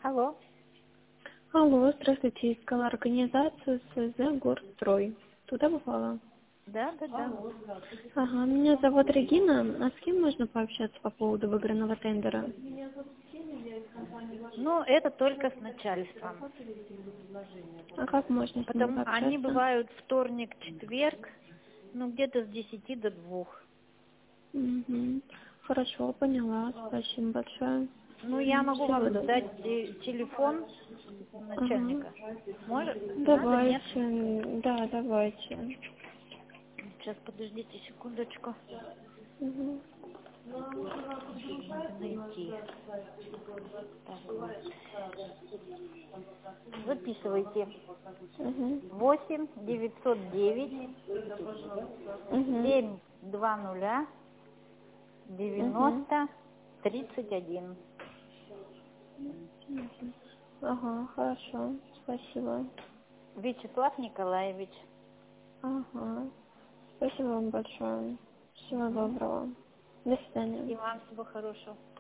Алло. Алло, здравствуйте. Искала организацию СЗ «Горстрой». Туда попала? Да. Ага, меня зовут Регина. А с кем можно пообщаться по поводу выигранного тендера? Ну, это только с начальством. А как можно с ним Потому они пообщаться? бывают вторник, четверг, ну, где-то с 10 до 2. Угу. Хорошо, поняла. Спасибо большое. Ну, я могу Всего вам доброго. дать телефон Ага. начальника. Может? Надо, нет? Давайте. Да, давайте. Сейчас, подождите секундочку. Угу. Надо найти. Так, вот. Записывайте. Угу. 8 909 Угу. 720 Угу. 90 31. Ага, хорошо. Спасибо. Вячеслав Николаевич. Ага. Спасибо вам большое. Всего Мгм. доброго. До свидания. И вам всего хорошего.